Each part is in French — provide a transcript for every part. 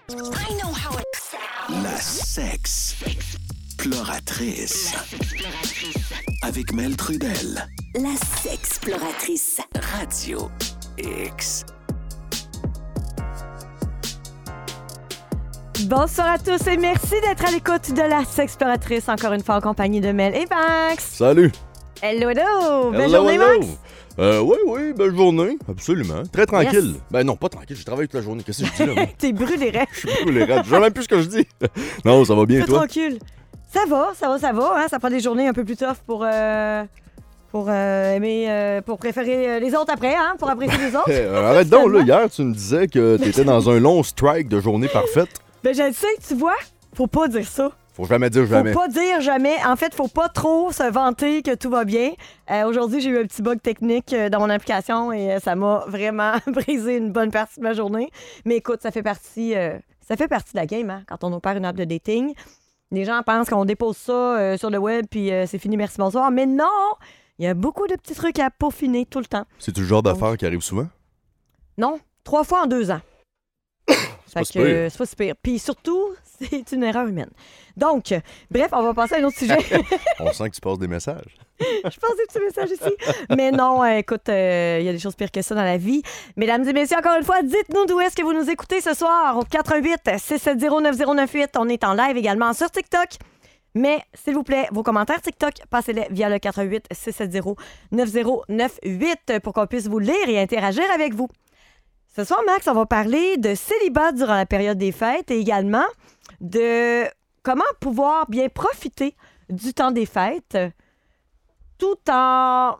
I know how it sounds. La sexploratrice. Avec Mel Trudel. La sexploratrice. Radio X. Bonsoir à tous et merci d'être à l'écoute de la sexploratrice, encore une fois en compagnie de Mel et Max. Salut! Hello, hello! Belle journée, Max? Oui, belle journée, absolument. Très tranquille. Yes. Ben non, pas tranquille, je travaille toute la journée. Qu'est-ce que je dis là? T'es brûlé, Je suis brûlé, je sais même plus ce que je dis. Non, ça va bien, toi? Tranquille. Ça va. Hein? Ça prend des journées un peu plus tough pour préférer les autres après, hein? Pour apprécier les autres. Arrête donc, là, hier, tu me disais que t'étais dans un long strike de journée parfaite. Ben, je le sais, tu vois, faut pas dire ça. Faut jamais dire jamais. Faut pas dire jamais. En fait, faut pas trop se vanter que tout va bien. Aujourd'hui, j'ai eu un petit bug technique dans mon application et ça m'a vraiment brisé une bonne partie de ma journée. Mais écoute, ça fait partie de la game, hein, quand on opère une app de dating. Les gens pensent qu'on dépose ça sur le web puis c'est fini, merci, bonsoir. Mais non! Il y a beaucoup de petits trucs à peaufiner tout le temps. C'est-tu le genre d'affaire qui arrive souvent? Non, 3 fois en 2 ans. C'est pas si pire. Puis surtout, c'est une erreur humaine. Donc, bref, on va passer à un autre sujet. On sent que tu passes des messages. Je passe des petits messages ici. Mais non, écoute, il y a des choses pires que ça dans la vie. Mesdames et messieurs, encore une fois, dites-nous d'où est-ce que vous nous écoutez ce soir au 88-670-9098. On est en live également sur TikTok. Mais, s'il vous plaît, vos commentaires TikTok, passez-les via le 88-670-9098 pour qu'on puisse vous lire et interagir avec vous. Ce soir, Max, on va parler de célibat durant la période des fêtes et également de comment pouvoir bien profiter du temps des fêtes tout en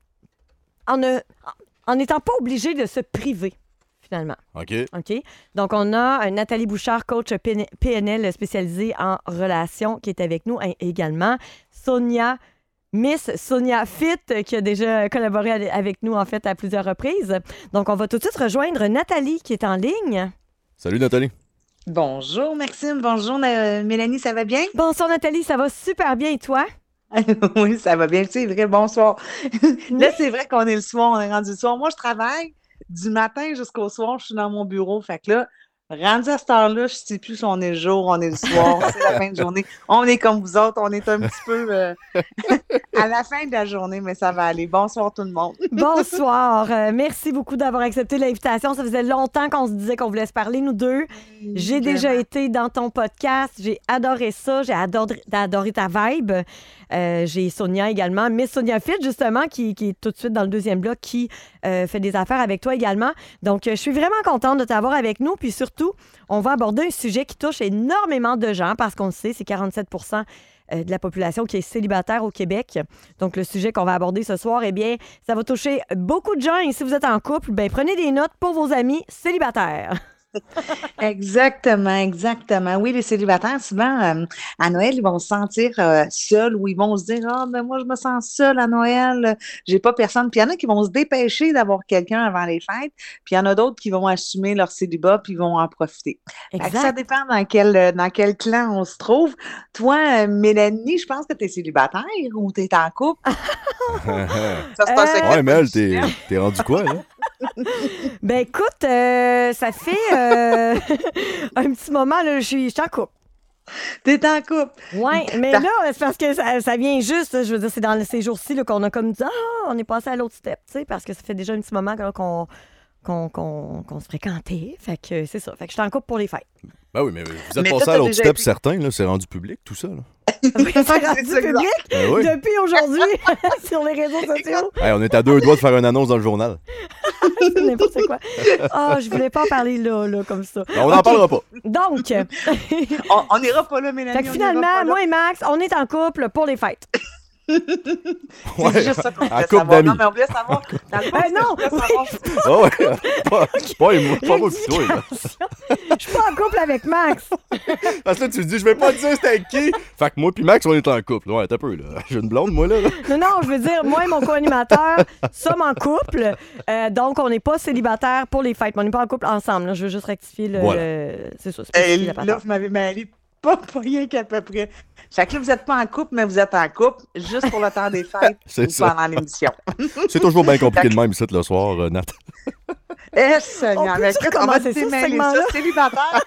n'étant pas obligé de se priver, finalement. OK. Donc, on a Nathalie Bouchard, coach PNL spécialisée en relations, qui est avec nous et également Miss Sonia Fit, qui a déjà collaboré avec nous, en fait, à plusieurs reprises. Donc, on va tout de suite rejoindre Nathalie, qui est en ligne. Salut, Nathalie. Bonjour, Maxime. Bonjour, Mélanie. Ça va bien? Bonsoir, Nathalie. Ça va super bien. Et toi? Oui, ça va bien. C'est vrai, bonsoir. Là, c'est vrai qu'on est le soir. On est rendu le soir. Moi, je travaille du matin jusqu'au soir. Je suis dans mon bureau. Fait que là, rendu à cette heure-là, je ne sais plus si on est le jour, on est le soir, c'est la fin de journée. On est comme vous autres, on est un petit peu à la fin de la journée, mais ça va aller. Bonsoir tout le monde. Bonsoir. Merci beaucoup d'avoir accepté l'invitation. Ça faisait longtemps qu'on se disait qu'on voulait se parler, nous deux. J'ai déjà été dans ton podcast. J'ai adoré ça. J'ai adoré ta vibe. J'ai Sonia également. Miss Sonia Fit, justement, qui est tout de suite dans le deuxième bloc, qui fait des affaires avec toi également. Donc, je suis vraiment contente de t'avoir avec nous. Puis surtout, on va aborder un sujet qui touche énormément de gens parce qu'on le sait, c'est 47% de la population qui est célibataire au Québec. Donc, le sujet qu'on va aborder ce soir, eh bien, ça va toucher beaucoup de gens. Et si vous êtes en couple, bien, prenez des notes pour vos amis célibataires. Exactement. Oui, les célibataires, souvent, à Noël, ils vont se sentir seuls ou ils vont se dire « Ah, ben moi, je me sens seule à Noël, j'ai pas personne. » Puis il y en a qui vont se dépêcher d'avoir quelqu'un avant les fêtes, puis il y en a d'autres qui vont assumer leur célibat puis ils vont en profiter. Ça dépend dans quel clan on se trouve. Toi, Mélanie, je pense que tu es célibataire ou tu es en couple? Ça, c'est un secret. Ouais, Mel, t'es rendu quoi, là? Ben écoute, ça fait un petit moment, là, je suis en couple. T'es en couple? Oui, mais là, c'est parce que ça vient juste, je veux dire, c'est dans ces jours-ci là, qu'on a comme dit, on est passé à l'autre step, tu sais, parce que ça fait déjà un petit moment là, qu'on se fréquentait. Fait que c'est ça. Fait que je suis en couple pour les fêtes. Ben oui, mais vous êtes passé à l'autre step certain, là, c'est rendu public, tout ça, là. Oui, c'est rendu public depuis aujourd'hui sur les réseaux sociaux. Hey, on est à 2 doigts de faire une annonce dans le journal. C'est n'importe quoi. Je voulais pas en parler là, comme ça. On n'en parlera pas. Donc, on n'ira pas là, Mélanie. Fait que finalement, moi et Max, on est en couple pour les fêtes. C'est juste ça qu'on voulait savoir. Non, mais on voulait savoir. Non! Pas moi pis toi, là. Je suis pas en couple avec Max. Parce que là, tu me dis, je vais pas te dire c'était avec qui. Fait que moi pis Max, on est en couple. Ouais, t'as peu, là. J'ai une blonde, moi, là. Non, je veux dire, moi et mon co-animateur sommes en couple. Donc, on n'est pas célibataires pour les fêtes. Mais on n'est pas en couple ensemble. Là. Je veux juste rectifier le... Voilà. C'est ça. Là, vous m'avez mêlé pas rien qu'à peu près. Fait que là, vous n'êtes pas en couple, mais vous êtes en couple juste pour le temps des fêtes ou pendant l'émission. C'est toujours bien compliqué de même ici le soir, Nat. Seigneur, On mais peut-tu écoute, on va recommencer ça, ce démêler segment-là? ça, célibataire.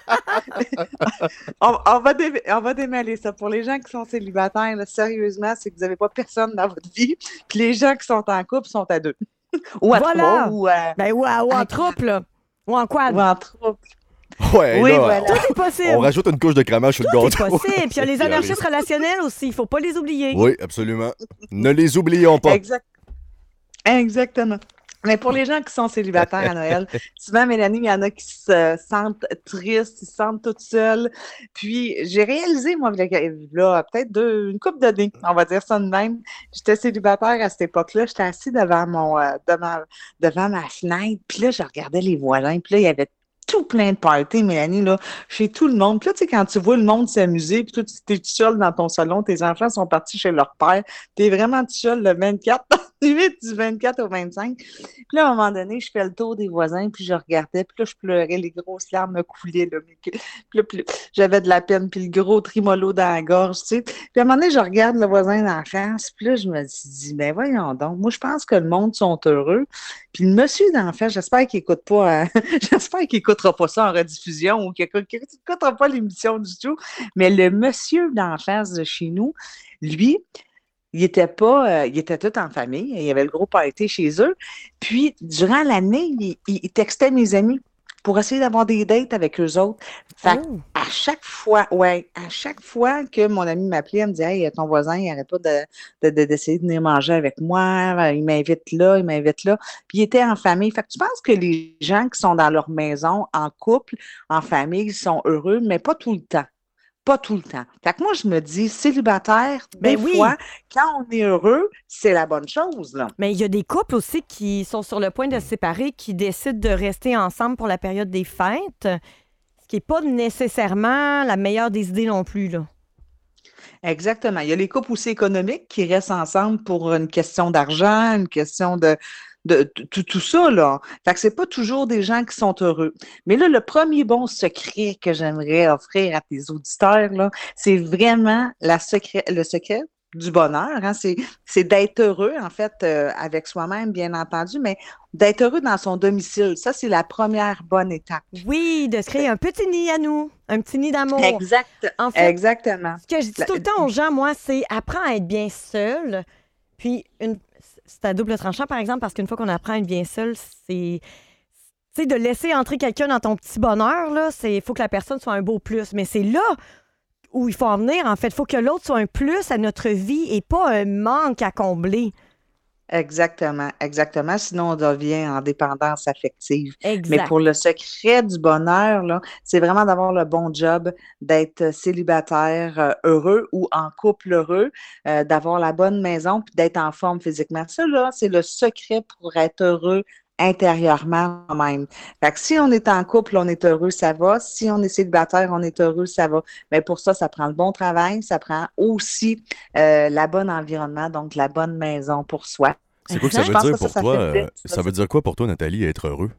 On va démêler ça. Pour les gens qui sont célibataires, là, sérieusement, c'est que vous n'avez pas personne dans votre vie. Puis les gens qui sont en couple sont à deux. Ou à Voilà. trois, ou en à troupe, là. Ou en quad. ou en trouble. Ouais, Oui, là, voilà. Tout est possible. on rajoute une couche de crémage sur le Tout est gâteau. possible. Puis il y a les anarchistes relationnels aussi. Il ne faut pas les oublier. Oui, absolument. Ne les oublions pas. Exactement. Mais pour les gens qui sont célibataires à Noël, souvent, Mélanie, il y en a qui se sentent tristes, ils se sentent toutes seules. Puis, j'ai réalisé, moi, là peut-être une couple d'années, on va dire ça de même. J'étais célibataire à cette époque-là. J'étais assise devant ma fenêtre. Puis là, je regardais les voisins. Puis là, il y avait tout plein de parties, Mélanie, là, chez tout le monde. Puis là, tu sais, quand tu vois le monde s'amuser, puis toi, tu es tout seul dans ton salon, tes enfants sont partis chez leur père, tu es vraiment tout seul le 24, du 24 au 25. Puis là, à un moment donné, je fais le tour des voisins, puis je regardais, puis là, je pleurais, les grosses larmes me coulaient, là. Puis j'avais de la peine, puis le gros trimolo dans la gorge, tu sais. Puis à un moment donné, je regarde le voisin dans la face, puis là, je me suis dit, ben voyons donc, moi, je pense que le monde sont heureux. Puis le monsieur d'en face, j'espère qu'il écoute pas, j'espère qu'il écoutera pas ça en rediffusion ou qu'il n'écoutera pas l'émission du tout. Mais le monsieur d'en face de chez nous, lui, il était tout en famille. Il y avait le gros party chez eux. Puis, durant l'année, il textait mes amis pour essayer d'avoir des dates avec eux autres. Fait à chaque fois que mon ami m'appelait, elle me disait, hey, ton voisin, il n'arrête pas d'essayer de venir manger avec moi. Il m'invite là. Puis, il était en famille. Fait que tu penses que les gens qui sont dans leur maison, en couple, en famille, sont heureux, mais pas tout le temps. Pas tout le temps. Fait que moi, je me dis, célibataire, des fois, quand on est heureux, c'est la bonne chose, là. Mais il y a des couples aussi qui sont sur le point de se séparer, qui décident de rester ensemble pour la période des fêtes, ce qui n'est pas nécessairement la meilleure des idées non plus, là. Exactement. Il y a les couples aussi économiques qui restent ensemble pour une question d'argent, une question de tout ça, là. Fait que c'est pas toujours des gens qui sont heureux. Mais là, le premier bon secret que j'aimerais offrir à tes auditeurs, là, c'est vraiment le secret du bonheur, hein. C'est d'être heureux, en fait, avec soi-même, bien entendu, mais d'être heureux dans son domicile. Ça, c'est la première bonne étape. Oui, de se créer un petit nid à nous, un petit nid d'amour. En fait, exactement. Ce que je dis tout le temps aux gens, moi, c'est apprends à être bien seul. Puis, c'est à double tranchant, par exemple, parce qu'une fois qu'on apprend à être bien seul, c'est... Tu sais, de laisser entrer quelqu'un dans ton petit bonheur, là, il faut que la personne soit un beau plus. Mais c'est là où il faut en venir, en fait. Il faut que l'autre soit un plus à notre vie et pas un manque à combler. Exactement. Sinon, on devient en dépendance affective. Exact. Mais pour le secret du bonheur, là, c'est vraiment d'avoir le bon job, d'être célibataire heureux ou en couple heureux, d'avoir la bonne maison puis d'être en forme physiquement. Ça, là, c'est le secret pour être heureux intérieurement même. Fait que si on est en couple, on est heureux, ça va. Si on est célibataire, on est heureux, ça va. Mais pour ça, ça prend le bon travail, ça prend aussi la bonne environnement, donc la bonne maison pour soi. C'est quoi que ça veut dire pour toi? Ça veut dire quoi pour toi, Nathalie, être heureux?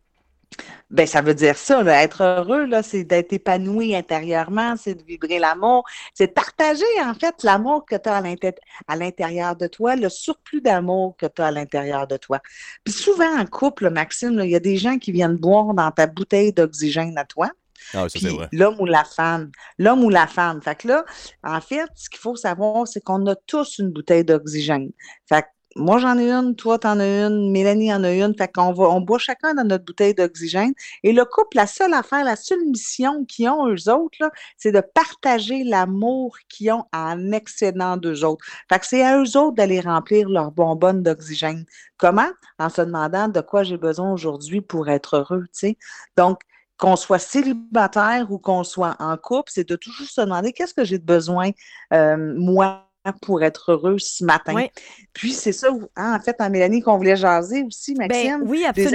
Ben, ça veut dire ça, là, être heureux, là, c'est d'être épanoui intérieurement, c'est de vibrer l'amour, c'est de partager, en fait, l'amour que tu as à l'intérieur de toi, le surplus d'amour que tu as à l'intérieur de toi. Puis souvent, en couple, Maxime, il y a des gens qui viennent boire dans ta bouteille d'oxygène à toi. Ah oui, ça, c'est vrai. L'homme ou la femme. Fait que là, en fait, ce qu'il faut savoir, c'est qu'on a tous une bouteille d'oxygène. Fait que moi, j'en ai une, toi, t'en as une, Mélanie en a une. Fait qu'on on boit chacun dans notre bouteille d'oxygène. Et le couple, la seule affaire, la seule mission qu'ils ont, eux autres, là, c'est de partager l'amour qu'ils ont en excédant d'eux autres. Fait que c'est à eux autres d'aller remplir leur bonbonne d'oxygène. Comment? En se demandant de quoi j'ai besoin aujourd'hui pour être heureux, tu sais. Donc, qu'on soit célibataire ou qu'on soit en couple, c'est de toujours se demander qu'est-ce que j'ai de besoin, moi, pour être heureux ce matin. Oui. Puis c'est ça, en fait, en Mélanie, qu'on voulait jaser aussi, Maxime. Ben, oui, absolument.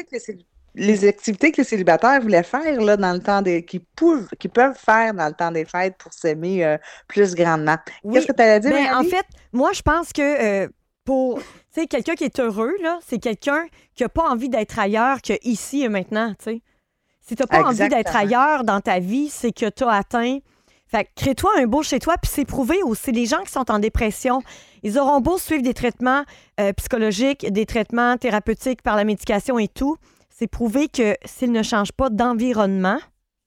Les activités que les célibataires voulaient faire là, dans le temps qu'ils peuvent faire dans le temps des fêtes pour s'aimer plus grandement. Oui. Qu'est-ce que tu allais dire, Mélanie? En fait, moi, je pense que pour quelqu'un qui est heureux, là, c'est quelqu'un qui n'a pas envie d'être ailleurs qu'ici et maintenant, tu sais. Si tu n'as pas envie d'être ailleurs dans ta vie, c'est que tu as atteint. Fait que crée-toi un beau chez toi, puis c'est prouvé aussi. Les gens qui sont en dépression, ils auront beau suivre des traitements psychologiques, des traitements thérapeutiques par la médication et tout. c'est prouvé que s'ils ne changent pas d'environnement,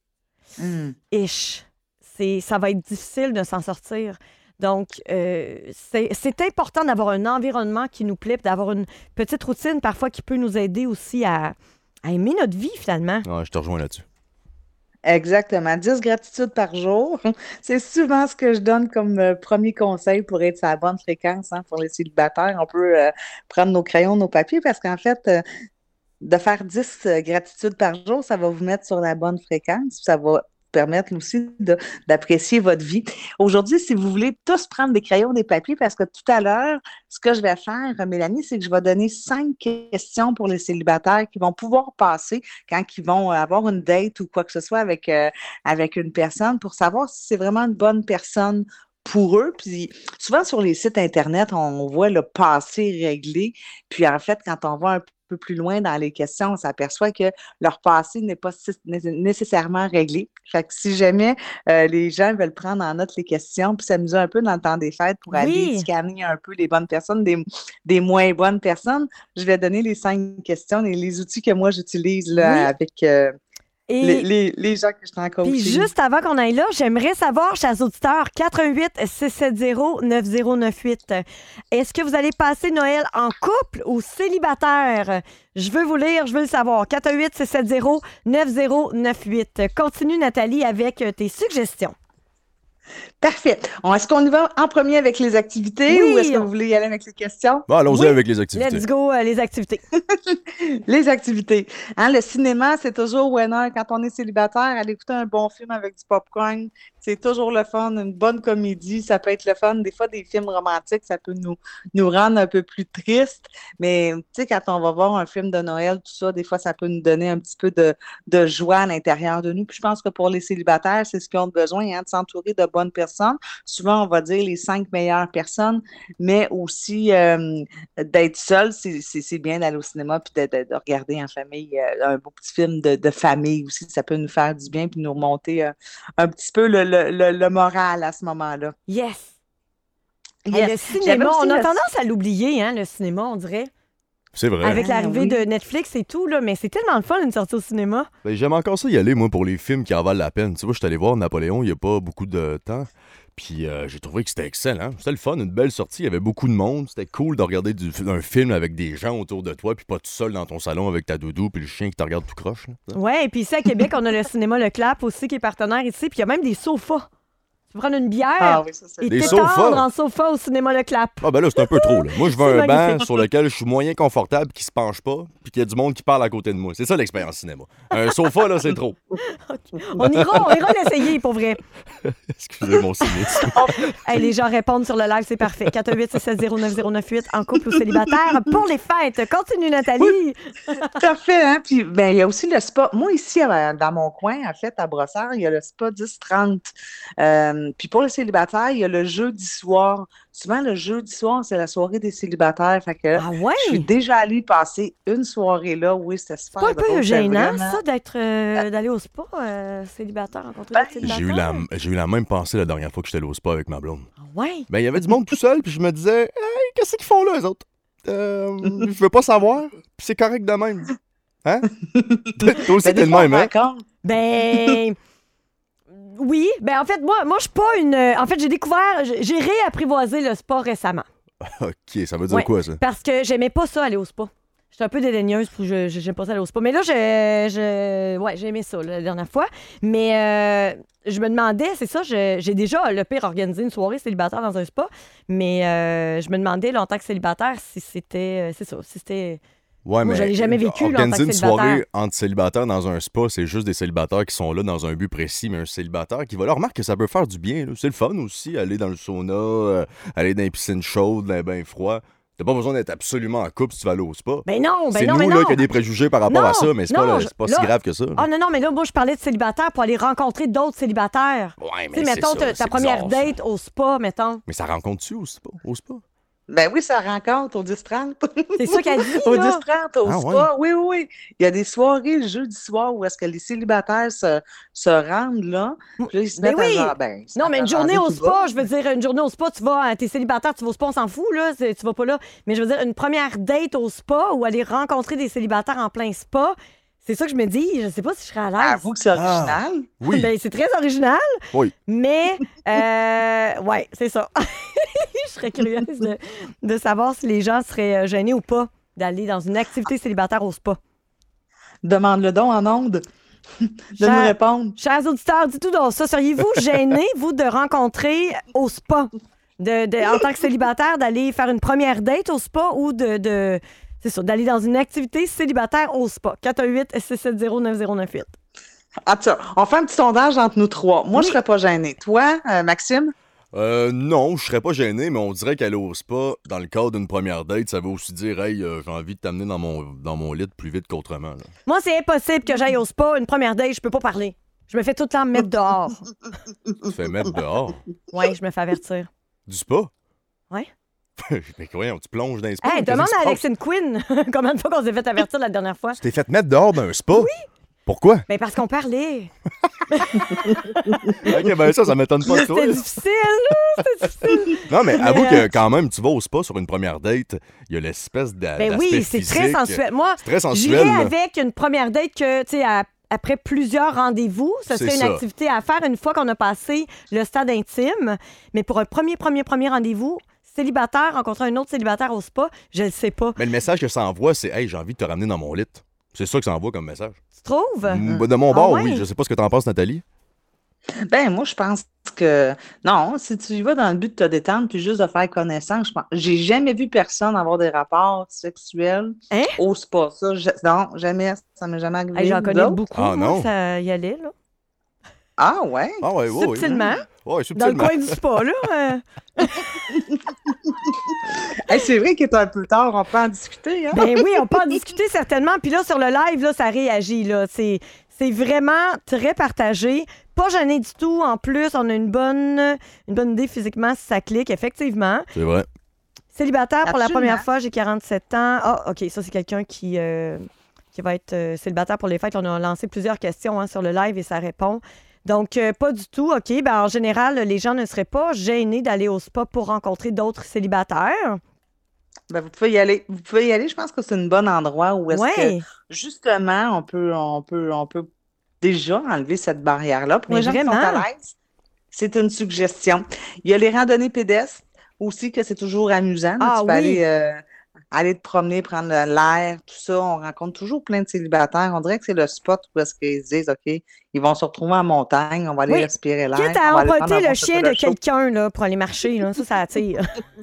ça va être difficile de s'en sortir. Donc, c'est important d'avoir un environnement qui nous plaît, d'avoir une petite routine parfois qui peut nous aider aussi à aimer notre vie, finalement. Ouais, je te rejoins là-dessus. Exactement. 10 gratitudes par jour. C'est souvent ce que je donne comme premier conseil pour être sur la bonne fréquence pour les célibataires. On peut prendre nos crayons, nos papiers, parce qu'en fait, de faire 10 gratitudes par jour, ça va vous mettre sur la bonne fréquence. Ça va permettre aussi d'apprécier votre vie. Aujourd'hui, si vous voulez tous prendre des crayons, des papiers, parce que tout à l'heure, ce que je vais faire, Mélanie, c'est que je vais donner 5 questions pour les célibataires qui vont pouvoir passer quand ils vont avoir une date ou quoi que ce soit avec une personne pour savoir si c'est vraiment une bonne personne pour eux. Puis souvent sur les sites Internet, on voit le passé réglé. Puis en fait, quand on va un peu plus loin dans les questions, on s'aperçoit que leur passé n'est pas nécessairement réglé. Fait que si jamais les gens veulent prendre en note les questions puis s'amuser un peu dans le temps des fêtes pour aller scanner un peu les bonnes personnes, des moins bonnes personnes, je vais donner les 5 questions et les outils que moi j'utilise là, avec les gens que je t'en coaching. Puis juste avant qu'on aille là, j'aimerais savoir, chers auditeurs, 418-670-9098, est-ce que vous allez passer Noël en couple ou célibataire? Je veux vous lire, je veux le savoir. 418-670-9098. Continue, Nathalie, avec tes suggestions. Parfait. Est-ce qu'on y va en premier avec les activités ou est-ce que vous voulez y aller avec les questions? Bon, allons-y avec les activités. Let's go, les activités. Les activités. Le cinéma, c'est toujours winner. Quand on est célibataire, aller écouter un bon film avec du popcorn, c'est toujours le fun. Une bonne comédie, ça peut être le fun. Des fois, des films romantiques, ça peut nous rendre un peu plus tristes. Mais tu sais, quand on va voir un film de Noël, tout ça, des fois, ça peut nous donner un petit peu de joie à l'intérieur de nous. Puis je pense que pour les célibataires, c'est ce qu'ils ont besoin, de s'entourer de bonnes personnes. Souvent, on va dire les 5 meilleures personnes, mais aussi d'être seul, c'est bien d'aller au cinéma puis de regarder en famille un beau petit film de famille aussi. Ça peut nous faire du bien puis nous remonter un petit peu le moral à ce moment-là. Yes! Le cinéma, on a tendance à l'oublier, le cinéma, on dirait. C'est vrai. Avec l'arrivée de Netflix et tout, là, mais c'est tellement le fun une sortie au cinéma. Ben, j'aime encore ça y aller, moi, pour les films qui en valent la peine. Tu vois, je suis allé voir Napoléon il n'y a pas beaucoup de temps. Puis j'ai trouvé que c'était excellent. C'était le fun, une belle sortie. Il y avait beaucoup de monde. C'était cool de regarder un film avec des gens autour de toi, puis pas tout seul dans ton salon avec ta doudou, puis le chien qui te regarde tout croche. Ouais, et puis ici à Québec, on a le cinéma Le Clap aussi qui est partenaire ici, puis il y a même des sofas. Tu peux prendre une bière et t'étendre en sofa au cinéma Le Clap. Ah ben là, c'est un peu trop. Là. Moi, je veux un banc sur lequel je suis moyen confortable, qui se penche pas, puis qu'il y a du monde qui parle à côté de moi. C'est ça l'expérience cinéma. Un sofa, là, c'est trop. On ira l'essayer, pour vrai. Excusez mon cynisme. Hey, les gens répondent sur le live, c'est parfait. 418-670-9098, en couple ou célibataire, pour les fêtes. Continue, Nathalie. Oui, parfait, hein? Puis, il y a aussi le spa. Moi, ici, dans mon coin, en fait, à Brossard, il y a le spa 10-30. Puis pour les célibataires, il y a le jeudi soir. Souvent, le jeudi soir, c'est la soirée des célibataires. Fait que je suis déjà allée passer une soirée là. Oui, c'était super drôle. C'est pas un peu gênant, ça, d'aller au spa célibataire, rencontrer des célibataires? J'ai eu la même pensée la dernière fois que j'étais allé au spa avec ma blonde. Ah ouais? Ben, il y avait du monde tout seul, puis je me disais, hey, qu'est-ce qu'ils font là, eux autres? Je veux pas savoir, puis c'est correct de même. Hein? Toi aussi, t'es le même, hein? Ben... Oui, en fait, moi je suis pas une... En fait, j'ai réapprivoisé le spa récemment. OK, ça veut dire quoi, ça? Parce que j'aimais pas ça, aller au spa. J'étais un peu dédaigneuse, j'aime pas ça aller au spa. Mais là, j'ai aimé ça la dernière fois. Mais je me demandais, c'est ça, j'ai déjà, le pire, organisé une soirée célibataire dans un spa. Mais je me demandais, là, en tant que célibataire, si c'était... c'est ça, si c'était... Ouais, moi, mais je l'ai jamais vécu, organiser là, en tant que une soirée entre célibataires dans un spa, c'est juste des célibataires qui sont là dans un but précis, mais un célibataire qui va là, remarque que ça peut faire du bien. Là. C'est le fun aussi, aller dans le sauna, aller dans les piscines chaudes, dans les bains froids. T'as pas besoin d'être absolument en couple si tu vas aller au spa. Ben non, c'est nous là qui a des préjugés par rapport à ça, mais c'est pas si grave que ça. Ah non, mais là, moi, je parlais de célibataires pour aller rencontrer d'autres célibataires. Ouais, mais mettons, ça, ta première date au spa, mettons. Mais ça rencontre-tu au spa? Ben oui, ça rencontre au 10-30. C'est ça qu'elle dit, au là. 10-30, au spa. Ouais. Oui. Il y a des soirées le jeudi soir où est-ce que les célibataires se rendent là. Puis là, ils se mettent à genre, non, mais une journée au spa, je veux dire, une journée au spa, t'es célibataire, tu vas au spa, on s'en fout, là. Tu vas pas là. Mais je veux dire, une première date au spa ou aller rencontrer des célibataires en plein spa, C'est ça que je me dis. Je sais pas si je serais à l'aise. Avoue que c'est original. Oui. Ben, c'est très original, Oui. mais ouais, c'est ça. Je serais curieuse de savoir si les gens seraient gênés ou pas d'aller dans une activité célibataire au spa. Demande le don en ondes de Cher- nous répondre. Chers auditeurs, dites-tout donc ça. Seriez-vous gênés, vous, de rencontrer au spa, en tant que célibataire, d'aller faire une première date au spa ou c'est ça, d'aller dans une activité célibataire au spa? 418-670-9098. Ah, ça, on fait un petit sondage entre nous trois. Moi, je serais pas gênée. Toi, Maxime? Non, je serais pas gêné, mais on dirait qu'aller au spa, dans le cadre d'une première date, ça veut aussi dire, hey, j'ai envie de t'amener dans mon lit plus vite qu'autrement. Là. Moi, c'est impossible que j'aille au spa. Une première date, je peux pas parler. Je me fais tout le temps mettre dehors. Tu te fais mettre dehors. Ouais, je me fais avertir. Du spa? Ouais. Mais voyons, tu plonges dans un spa. Hey, qu'est-ce demande qui se à passe? Alexine Quinn combien de fois qu'on s'est fait avertir la dernière fois. Tu t'es fait mettre dehors d'un spa? Oui. Pourquoi? Ben parce qu'on parlait. Ok, ben ça m'étonne pas de toi. C'était difficile, là. C'était difficile. Non, mais avoue que quand même, tu vas au spa sur une première date, il y a l'espèce Ben d'aspect oui, c'est très physique. sensuel. Moi, C'est très sensuel. j'irais là. avec une première date que, tu sais, après plusieurs rendez-vous, ce C'est serait une ça. activité à faire une fois qu'on a passé le stade intime. Mais pour un premier rendez-vous, célibataire, rencontrer un autre célibataire au spa, je le sais pas. Mais le message que ça envoie, c'est « Hey, j'ai envie de te ramener dans mon lit ». C'est ça que ça envoie comme message. Tu trouves? De mon bord, ouais? oui. Je sais pas ce que t'en penses, Nathalie. Ben, moi, je pense que non, si tu y vas dans le but de te détendre puis juste de faire connaissance, j'ai jamais vu personne avoir des rapports sexuels Hein? au spa. Ça, non, jamais, ça m'est jamais arrivé. Hey, j'en Vous connais autres? beaucoup, Ah, moi, non. ça y allait, là. Ah, ouais. Ah ouais, ouais, Subtilement. Ouais, Dans le subtilement. coin du spa, là. Hey, c'est vrai qu'il est un peu tard, on peut en discuter, hein? Ben oui, on peut en discuter certainement. Puis là, sur le live, là, ça réagit. Là. C'est vraiment très partagé. Pas gêné du tout. En plus, on a une bonne idée physiquement si ça clique, effectivement. C'est vrai. Célibataire pour la Absolument. première fois, j'ai 47 ans. Ah, OK, ça, c'est quelqu'un qui va être célibataire pour les fêtes. On a lancé plusieurs questions sur le live et ça répond. Donc, pas du tout. OK, ben en général, les gens ne seraient pas gênés d'aller au spa pour rencontrer d'autres célibataires. Ben, vous pouvez y aller. Vous pouvez y aller. Je pense que c'est un bon endroit où est-ce Ouais. que, justement, on peut déjà enlever cette barrière-là. Pour Mais les gens qui sont à vraiment. l'aise, c'est une suggestion. Il y a les randonnées pédestres aussi, que c'est toujours amusant. Là. Ah Tu peux oui. aller te promener, prendre l'air, tout ça. On rencontre toujours plein de célibataires. On dirait que c'est le spot où est-ce qu'ils se disent, OK, ils vont se retrouver en montagne, on va aller Oui. respirer l'air. Quitte on à va aller prendre emprunter un le bon chien chocolat de chaud. quelqu'un là, pour aller marcher, là. Ça attire.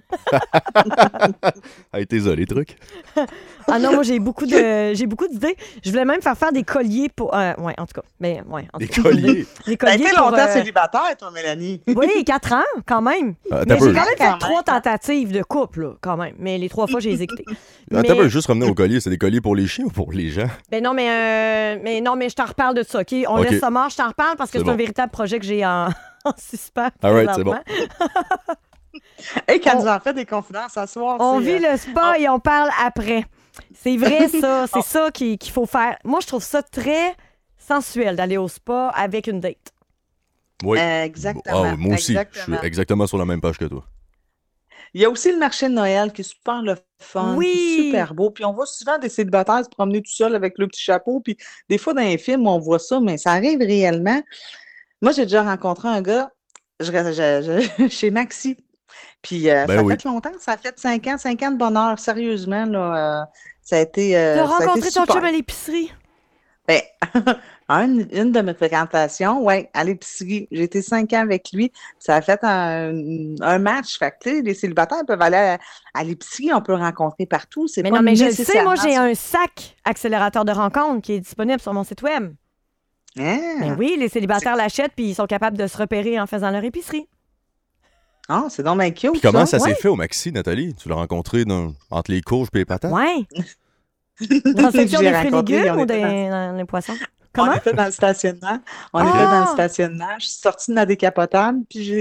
Hey, t'es les trucs. Ah non, moi, j'ai beaucoup d'idées. Je voulais même faire des colliers pour... ouais, en tout cas. Mais, ouais, en Des tout cas. colliers. Des T'as colliers été pour... longtemps célibataire, toi, Mélanie. Oui, 4 ans, quand même. T'as Mais peu. j'ai quand même Quand fait même. 3 tentatives de couple, là, quand même. Mais les 3 fois, j'ai exécuté. Attends, Mais- peu, juste revenir au collier. C'est des colliers pour les chiens ou pour les gens? Ben non, mais je t'en reparle de ça, OK? On OK. laisse ça mort, je t'en reparle parce que C'est c'est un bon. véritable projet que j'ai en suspens. All right, c'est présentement. Hey, quand On- nous en fait des confidences à soir, On c'est, vit le spa et on parle après. C'est vrai, ça. C'est ça qu'il faut faire. Moi, je trouve ça très sensuel d'aller au spa avec une date. Oui. Exactement. Ah, moi aussi. Je Exactement. suis exactement sur la même page que toi. Il y a aussi le marché de Noël qui est super le fun, Oui. qui est super beau. Puis on voit souvent des célibataires se promener tout seuls avec le petit chapeau. Puis des fois, dans les films, on voit ça, mais ça arrive réellement. Moi, j'ai déjà rencontré un gars chez Maxi. Puis ça Ben oui. fait longtemps, ça a fait 5 ans de bonheur. Sérieusement, là, ça a été, Tu as ça a été rencontré ton super. chum à l'épicerie. Ben, une de mes fréquentations, ouais, à l'épicerie. J'ai été 5 ans avec lui. Ça a fait un match. Fait que, tu sais, les célibataires peuvent aller à l'épicerie, on peut rencontrer partout. C'est Mais pas non, mais je le sais, moi, nécessairement j'ai ça. un sac accélérateur de rencontre qui est disponible sur mon site web. Hein? Mais oui, les célibataires l'achètent puis ils sont capables de se repérer en faisant leur épicerie. Ah, c'est donc bien cute, Puis comment ça Ouais. s'est fait au Maxi, Nathalie? Tu l'as rencontré entre les courges et les patates? Ouais. Dans la section J'ai des fruits et rencontré, légumes on ou était dans les poissons? On Comment? était dans le stationnement. On Ah! était dans le stationnement. Je suis sortie de ma décapotable, puis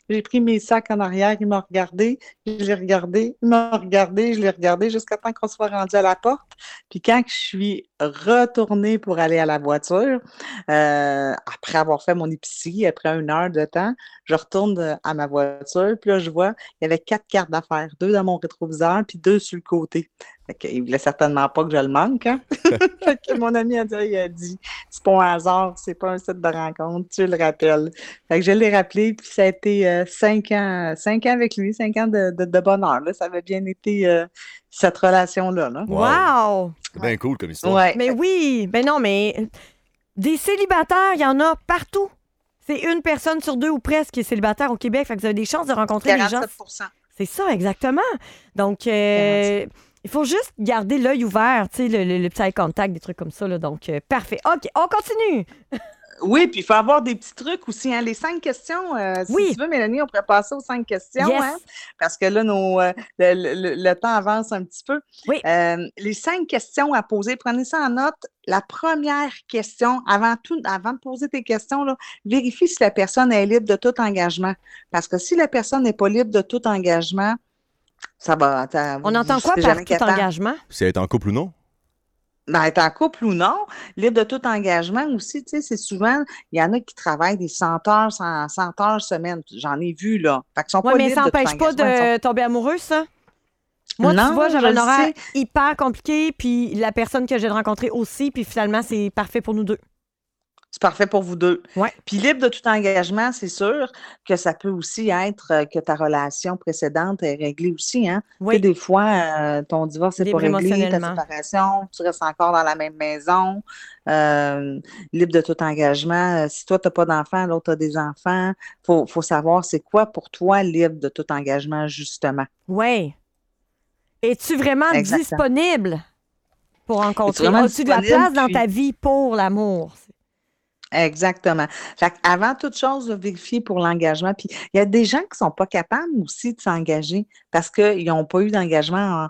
J'ai pris mes sacs en arrière, il m'a regardé, je l'ai regardé, il m'a regardé, je l'ai regardé jusqu'à temps qu'on soit rendu à la porte. Puis quand je suis retournée pour aller à la voiture, après avoir fait mon épicerie, après 1 heure de temps, je retourne à ma voiture, puis là, je vois, il y avait 4 cartes d'affaires, 2 dans mon rétroviseur, puis 2 sur le côté. Fait qu'il voulait certainement pas que je le manque, hein? Fait que mon ami il a dit, c'est pas un hasard, c'est pas un site de rencontre, tu le rappelles. Fait que je l'ai rappelé, puis ça a été 5 ans avec lui, 5 ans de bonheur, là. Ça avait bien été cette relation-là, là. Wow! C'est bien cool comme histoire. Ouais. Mais oui, ben non, mais des célibataires, il y en a partout. C'est 1 personne sur 2 ou presque qui est célibataire au Québec. Fait que vous avez des chances de rencontrer des gens. 47%. C'est ça, exactement. Donc, il faut juste garder l'œil ouvert, tu sais, le petit eye contact, des trucs comme ça. Là. Donc, parfait. OK, on continue. Oui, puis il faut avoir des petits trucs aussi. Hein. Les 5 questions, si Oui. tu veux, Mélanie, on pourrait passer aux 5 questions. Yes. Hein, parce que là, le temps avance un petit peu. Oui. Les 5 questions à poser, prenez ça en note. La première question, avant de poser tes questions, là, vérifie si la personne est libre de tout engagement. Parce que si la personne n'est pas libre de tout engagement, ça va. On entend quoi par tout engagement? Si elle est en couple ou non? Ben, être en couple ou non, libre de tout engagement aussi, tu sais, c'est souvent, il y en a qui travaillent des 100 heures, 100 heures semaine. J'en ai vu, là. Fait qu'ils sont Oui, pas mais libres ça de tout n'empêche pas engagement. de tomber amoureux, ça? Moi, Non, tu vois, je j'avais un le horaire sais. hyper compliqué, puis la personne que j'ai rencontrée aussi, puis finalement, c'est parfait pour nous deux. C'est parfait pour vous deux. Ouais. Puis libre de tout engagement, c'est sûr que ça peut aussi être que ta relation précédente est réglée aussi. Hein? Oui. Tu sais, des fois, ton divorce n'est pas Libre réglé, ta émotionnellement. séparation, tu restes encore dans la même maison. Libre de tout engagement. Si toi, tu n'as pas d'enfants, l'autre a des enfants, faut savoir c'est quoi pour toi libre de tout engagement, justement. Oui. Es-tu vraiment Exactement. disponible pour rencontrer? vraiment As-tu de la disponible, place dans puis- ta vie pour l'amour? Exactement. Fait avant toute chose, là, vérifier pour l'engagement. Puis il y a des gens qui sont pas capables aussi de s'engager parce qu'ils n'ont pas eu d'engagement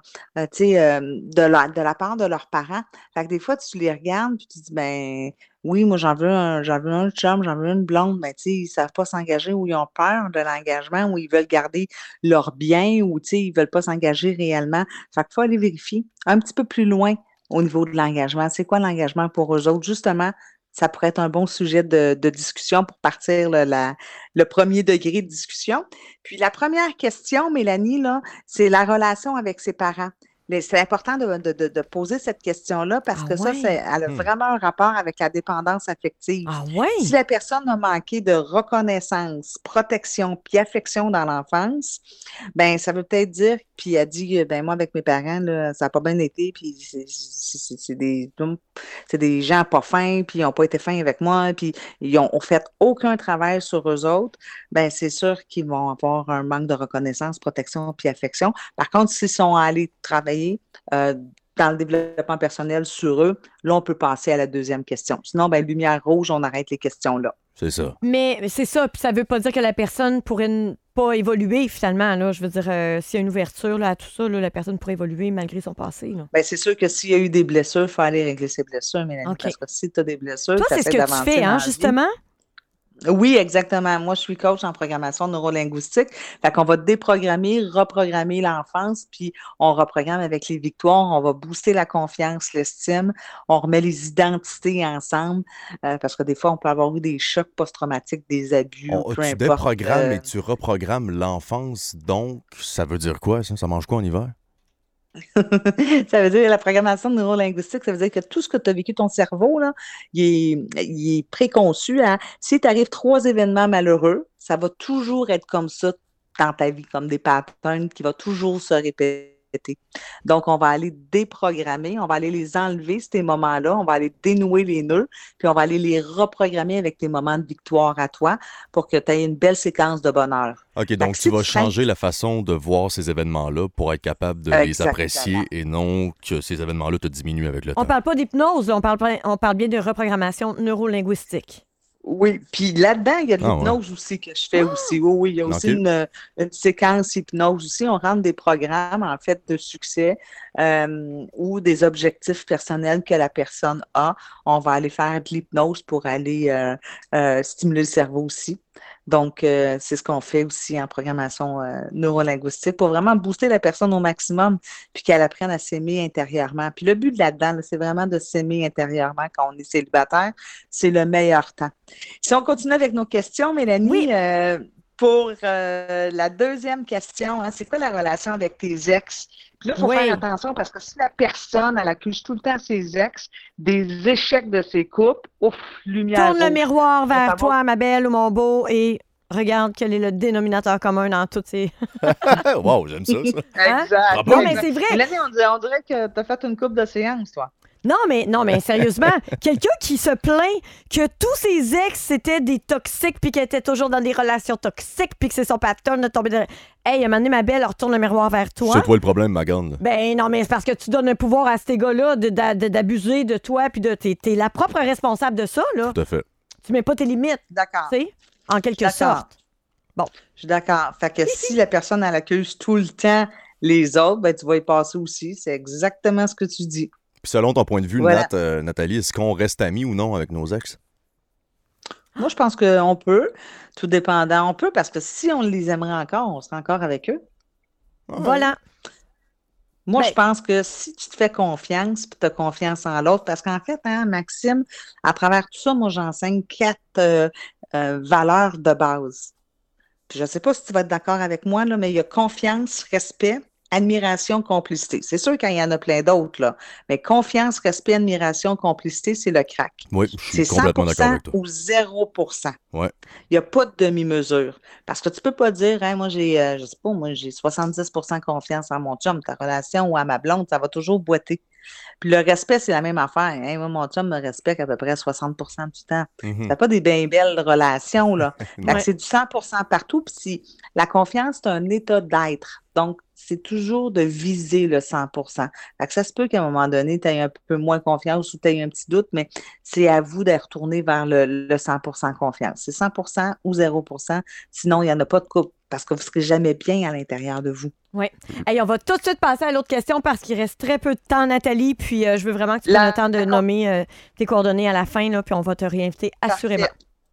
de la part de leurs parents. Fait que des fois, tu les regardes puis tu dis ben oui, moi j'en veux un chum, j'en veux une blonde, mais tu sais, ils savent pas s'engager ou ils ont peur de l'engagement ou ils veulent garder leur bien ou tu sais, ils veulent pas s'engager réellement. Fait qu'il faut aller vérifier un petit peu plus loin au niveau de l'engagement. C'est quoi l'engagement pour eux autres? Justement, ça pourrait être un bon sujet de discussion pour partir le premier degré de discussion. Puis la première question, Mélanie, là, c'est la relation avec ses parents. C'est important de poser cette question-là parce que ça, ouais? elle a vraiment un rapport avec la dépendance affective. Ah oui? Si la personne a manqué de reconnaissance, protection puis affection dans l'enfance, ben ça veut peut-être dire, puis elle dit, ben moi avec mes parents, là, ça n'a pas bien été, puis c'est des gens pas fins, puis ils n'ont pas été fins avec moi, puis ils ont fait aucun travail sur eux autres, ben c'est sûr qu'ils vont avoir un manque de reconnaissance, protection puis affection. Par contre, s'ils sont allés travailler dans le développement personnel sur eux, là, on peut passer à la deuxième question. Sinon, ben lumière rouge, on arrête les questions là. C'est ça. Mais c'est ça, puis ça veut pas dire que la personne pourrait pas évoluer finalement. Là. Je veux dire, s'il y a une ouverture là, à tout ça, là, la personne pourrait évoluer malgré son passé. Là. Ben, c'est sûr que s'il y a eu des blessures, il faut aller régler ces blessures, Mélanie. OK. Parce que si tu as des blessures, Toi, c'est ce t'essaies que tu d'avancer fais, dans hein, la vie. justement? Oui, exactement. Moi, je suis coach en programmation neurolinguistique. Fait qu'on va déprogrammer, reprogrammer l'enfance, puis on reprogramme avec les victoires. On va booster la confiance, l'estime. On remet les identités ensemble. Parce que des fois, on peut avoir eu des chocs post-traumatiques, des abus, ou peu Tu importe. déprogrammes et tu reprogrammes l'enfance, donc ça veut dire quoi, ça? Ça mange quoi en hiver? Ça veut dire la programmation neurolinguistique, ça veut dire que tout ce que tu as vécu ton cerveau, là, il est préconçu à si tu arrives 3 événements malheureux, ça va toujours être comme ça dans ta vie, comme des patterns qui vont toujours se répéter. Donc, on va aller déprogrammer, on va aller les enlever, ces moments-là, on va aller dénouer les nœuds, puis on va aller les reprogrammer avec tes moments de victoire à toi pour que tu aies une belle séquence de bonheur. OK, donc si tu vas tu changer la façon de voir ces événements-là pour être capable de les Exactement. apprécier et non que ces événements-là te diminuent avec le temps. On parle pas d'hypnose, là, on parle bien de reprogrammation neurolinguistique. Oui, puis là-dedans, il y a de Ah, l'hypnose aussi que je fais aussi. Oui, oui, il y a aussi OK. une séquence hypnose aussi. On rentre des programmes, en fait, de succès ou des objectifs personnels que la personne a. On va aller faire de l'hypnose pour aller stimuler le cerveau aussi. Donc, c'est ce qu'on fait aussi en programmation neurolinguistique pour vraiment booster la personne au maximum puis qu'elle apprenne à s'aimer intérieurement. Puis le but là-dedans, là, c'est vraiment de s'aimer intérieurement quand on est célibataire. C'est le meilleur temps. Si on continue avec nos questions, Mélanie, pour la deuxième question, hein, c'est quoi la relation avec tes ex? Puis là, il faut faire attention parce que si la personne, elle accuse tout le temps ses ex des échecs de ses couples, ouf, lumière Tourne le rouge. miroir vers toi, ma belle ou mon beau, et regarde quel est le dénominateur commun dans toutes ces... Wow, j'aime ça. Exact. Non, mais c'est vrai. Mélanie, on dirait que tu as fait une coupe de séance, toi. Non, mais sérieusement, quelqu'un qui se plaint que tous ses ex, c'était des toxiques, puis qu'elle était toujours dans des relations toxiques, puis que c'est son pattern de tomber de... Hey, à un moment donné, ma belle, retourne le miroir vers toi. C'est toi le problème, ma grande. Ben non, mais c'est parce que tu donnes un pouvoir à ces gars-là d'abuser de toi, puis t'es la propre responsable de ça, là. Tout à fait. Tu mets pas tes limites, D'accord. tu sais, en quelque sorte. Bon. Je suis d'accord. Fait que si la personne, elle accuse tout le temps les autres, ben tu vas y passer aussi. C'est exactement ce que tu dis. Puis selon ton point de vue, Voilà. Nathalie, est-ce qu'on reste amis ou non avec nos ex? Moi, je pense qu'on peut, tout dépendant. On peut parce que si on les aimerait encore, on serait encore avec eux. Voilà. Moi, Ben- je pense que si tu te fais confiance, puis tu as confiance en l'autre, parce qu'en fait, hein, Maxime, à travers tout ça, moi, j'enseigne 4 valeurs de base. Puis je ne sais pas si tu vas être d'accord avec moi, là, mais il y a confiance, respect, admiration, complicité. C'est sûr qu'il y en a plein d'autres, là. Mais confiance, respect, admiration, complicité, c'est le crack. Oui, je suis C'est complètement d'accord 100% avec toi. ou 0%. Ouais. Il n'y a pas de demi-mesure. Parce que tu peux pas dire, hein, moi, je sais pas, moi, j'ai 70% confiance en mon chum. Ta relation ou à ma blonde, ça va toujours boiter. Puis le respect, c'est la même affaire. Hein. Moi, mon chum me respecte à peu près 60% du temps. Mhm. Ça pas des bien belles relations, là. Fait que Ouais. c'est du 100% partout. Puis la confiance, c'est un état d'être. Donc, c'est toujours de viser le 100%. Fait que ça se peut qu'à un moment donné, tu aies un peu moins confiance ou tu aies un petit doute, mais c'est à vous de retourner vers le 100% confiance. C'est 100% ou 0%. Sinon, il n'y en a pas de couple parce que vous ne serez jamais bien à l'intérieur de vous. Oui. Hey, on va tout de suite passer à l'autre question parce qu'il reste très peu de temps, Nathalie. Puis je veux vraiment que tu prennes le temps de nommer tes coordonnées à la fin, là, puis on va te réinviter assurément.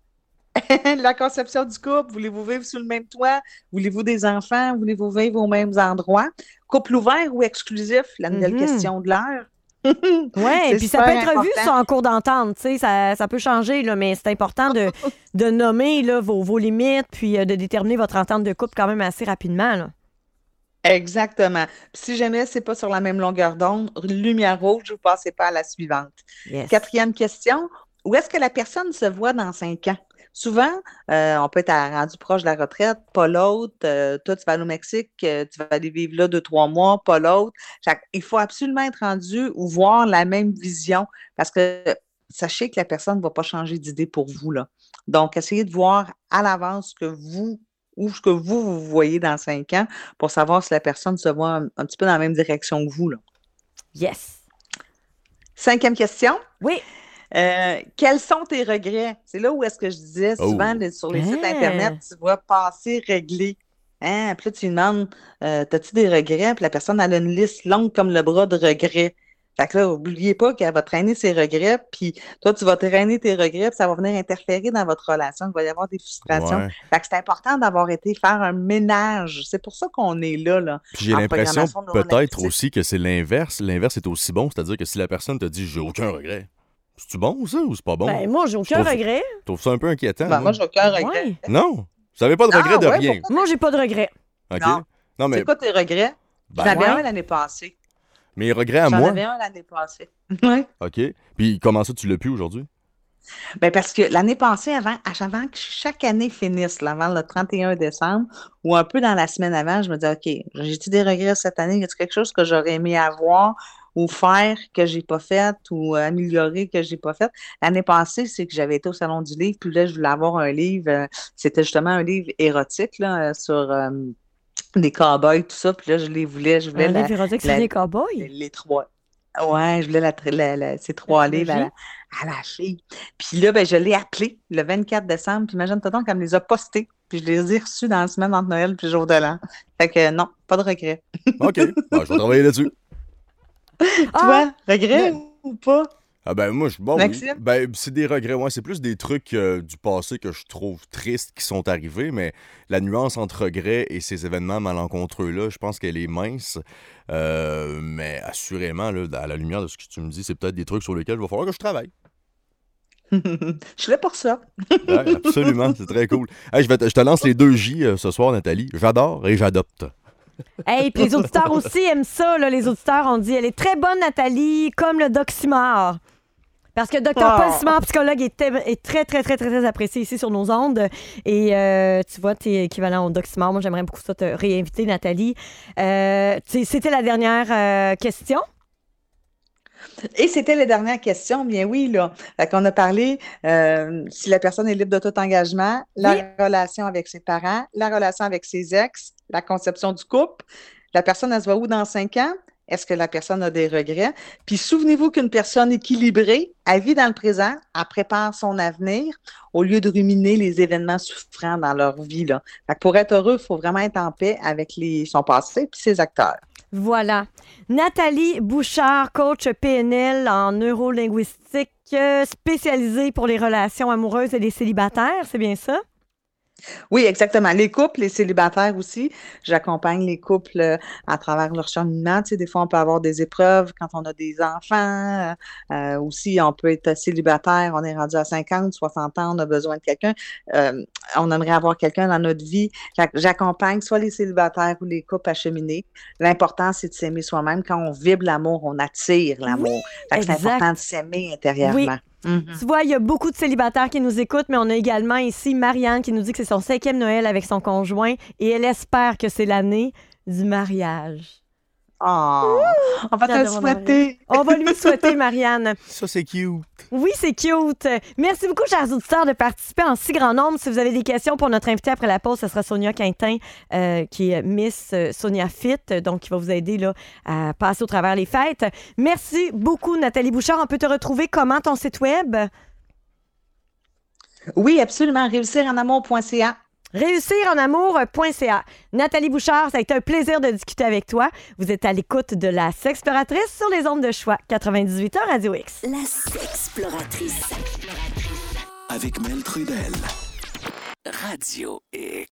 La conception du couple, voulez-vous vivre sous le même toit? Voulez-vous des enfants? Voulez-vous vivre aux mêmes endroits? Couple ouvert ou exclusif? La nouvelle question de l'heure. Oui, C'est puis ça peut super être revu important. sur en cours d'entente, tu sais, ça peut changer, là, mais c'est important de nommer là, vos limites, puis de déterminer votre entente de couple quand même assez rapidement, là. Exactement. Puis si jamais c'est pas sur la même longueur d'onde, lumière rouge, vous ne passez pas à la suivante. Yes. 4e question, où est-ce que la personne se voit dans 5 ans? Souvent, on peut être rendu proche de la retraite, pas l'autre. Toi, tu vas aller au Mexique, tu vas aller vivre là 2-3 mois, pas l'autre. Il faut absolument être rendu ou voir la même vision parce que sachez que la personne ne va pas changer d'idée pour vous, là. Donc, essayez de voir à l'avance ce que vous voyez dans 5 ans pour savoir si la personne se voit un petit peu dans la même direction que vous, là. Yes. 5e question. Oui. Quels sont tes regrets? C'est là où est-ce que je disais souvent sur les sites Internet, tu vois passé, réglé. Hein? Puis là, tu lui demandes, t'as-tu des regrets? Puis la personne, elle a une liste longue comme le bras de regrets. Fait que là, n'oubliez pas qu'elle va traîner ses regrets, puis toi, tu vas traîner tes regrets, puis ça va venir interférer dans votre relation, il va y avoir des frustrations. Ouais. Fait que c'est important d'avoir été faire un ménage. C'est pour ça qu'on est là. Puis j'ai en l'impression programmation peut-être neurolinguistique. aussi que c'est l'inverse. L'inverse est aussi bon, c'est-à-dire que si la personne te dit « j'ai aucun regret », c'est-tu bon ça ou c'est pas bon? Ben, moi, j'ai aucun Je trouve- regret. Je trouve ça un peu inquiétant. Ben, moi, j'ai aucun regret. Ouais. Non, vous n'avez pas de Ah, regret de ouais, rien. Moi, j'ai pas de regret. OK? Non. Non, mais C'est quoi tes regrets? ben, J'en avais ouais. un l'année passée. mes regrets à J'en moi. avais un l'année passée. Oui. OK. Puis comment ça, tu l'as plus aujourd'hui? Ben parce que l'année passée, avant que chaque année finisse, là, avant le 31 décembre, ou un peu dans la semaine avant, je me disais, OK, j'ai-tu des regrets cette année? Y a-t-il quelque chose que j'aurais aimé avoir ou faire que j'ai pas fait ou améliorer que j'ai pas fait? L'année passée, c'est que j'avais été au Salon du livre, puis là, je voulais avoir un livre, c'était justement un livre érotique, là, sur des cow-boys, tout ça, puis là, je voulais Un livre érotique sur la- les cow-boys. les 3. Ouais, je voulais ces 3 livres trilogie. à la fille. Puis là, ben, je l'ai appelé le 24 décembre. Puis imagine-toi donc qu'elle me les a postés. Puis je les ai reçus dans la semaine entre Noël puis le jour de l'an. Fait que non, pas de regret. OK. Ben, je vais travailler là-dessus. Ah, Toi, regret ou pas? Ah ben moi, bon, oui. Maxime? Ben, c'est des regrets. Ouais, c'est plus des trucs du passé que je trouve tristes qui sont arrivés, mais la nuance entre regrets et ces événements malencontreux-là, je pense qu'elle est mince. Mais assurément, là, à la lumière de ce que tu me dis, c'est peut-être des trucs sur lesquels il va falloir que je travaille. Je suis là pour ça. Ouais, absolument, c'est très cool. Hey, je te lance les 2 J ce soir, Nathalie. J'adore et j'adopte. Hey, puis les auditeurs aussi aiment ça, là. Les auditeurs ont dit, elle est très bonne, Nathalie, comme le Doc Simard. Parce que Dr. Paul Simard, psychologue, est très, très, très, très, très apprécié ici sur nos ondes. Et tu vois, tu es équivalent au Doc Simard. Moi, j'aimerais beaucoup ça te réinviter, Nathalie. C'était la dernière question. Et c'était la dernière question. Bien oui, là. Qu'on a parlé si la personne est libre de tout engagement, la relation avec ses parents, la relation avec ses ex, la conception du couple. La personne, elle se voit où dans 5 ans? Est-ce que la personne a des regrets? Puis souvenez-vous qu'une personne équilibrée, elle vit dans le présent, elle prépare son avenir au lieu de ruminer les événements souffrants dans leur vie, là. Fait que pour être heureux, il faut vraiment être en paix avec son passé puis ses acteurs. Voilà. Nathalie Bouchard, coach PNL en neurolinguistique, spécialisée pour les relations amoureuses et les célibataires, c'est bien ça? Oui, exactement. Les couples, les célibataires aussi. J'accompagne les couples à travers leur cheminement. Tu sais, des fois, on peut avoir des épreuves quand on a des enfants. Aussi, on peut être célibataire. On est rendu à 50, 60 ans, on a besoin de quelqu'un. On aimerait avoir quelqu'un dans notre vie. J'accompagne soit les célibataires ou les couples à cheminer. L'important, c'est de s'aimer soi-même. Quand on vibre l'amour, on attire l'amour. Fait que c'est important de s'aimer intérieurement. Oui. Tu vois, il y a beaucoup de célibataires qui nous écoutent, mais on a également ici Marianne qui nous dit que c'est son 5e Noël avec son conjoint et elle espère que c'est l'année du mariage. Oh, on va te le souhaiter. On va lui souhaiter, Marianne. Ça, c'est cute. Oui, c'est cute. Merci beaucoup, chers auditeurs, de participer en si grand nombre. Si vous avez des questions pour notre invité après la pause, ce sera Sonia Quintin, qui est Miss Sonia Fit, donc qui va vous aider là, à passer au travers les fêtes. Merci beaucoup, Nathalie Bouchard. On peut te retrouver comment, ton site web? Oui, absolument. Réussirenamour.ca. Réussirenamour.ca. Nathalie Bouchard, ça a été un plaisir de discuter avec toi. Vous êtes à l'écoute de La Sexploratrice sur les ondes de choix 98.1 Radio X. La Sexploratrice. Avec Mel Trudel. Radio X.